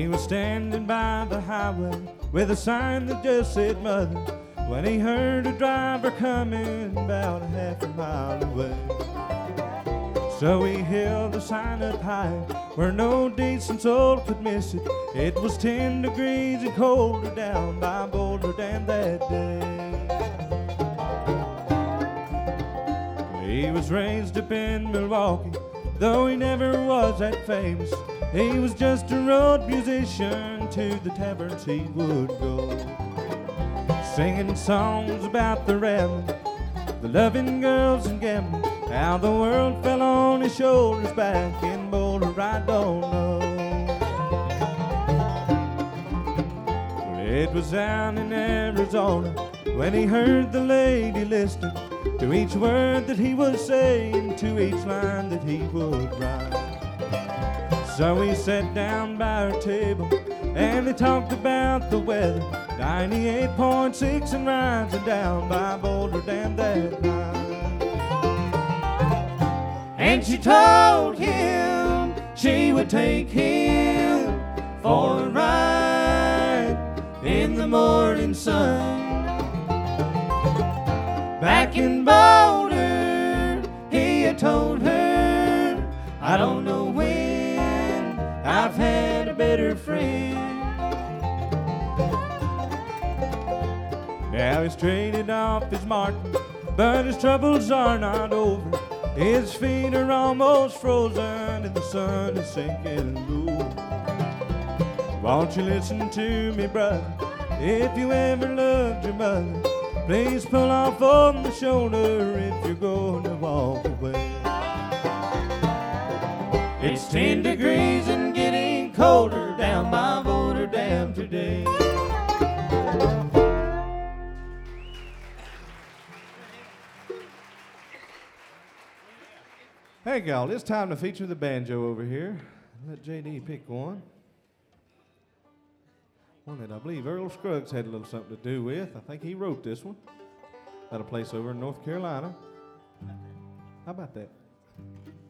He was standing by the highway with a sign that just said mother when he heard a driver coming about a half a mile away. So he held the sign up high where no decent soul could miss it. It was 10 degrees and colder down by Boulder Dam that day. He was raised up in Milwaukee, though he never was that famous. He was just a road musician, to the taverns he would go, singing songs about the rattling, the loving girls and gambling, how the world fell on his shoulders back in Boulder, I don't know. Well, it was down in Arizona when he heard the lady listening to each word that he was saying, to each line that he would write. So he sat down by her table and they talked about the weather, 98.6 and rising down by Boulder Dam that night. And she told him she would take him for a ride in the morning sun. Back in Boulder, he had told her, I don't know when I've had a better friend. Now he's traded off his Martin, but his troubles are not over. His feet are almost frozen and the sun is sinking low. Won't you listen to me, brother? If you ever loved your mother, please pull off on the shoulder if you're going to walk away. It's 10 degrees and getting colder down by Boulder Dam today. Hey, y'all, it's time to feature the banjo over here. Let JD pick one. One that I believe Earl Scruggs had a little something to do with. I think he wrote this one. At a place over in North Carolina. How about that?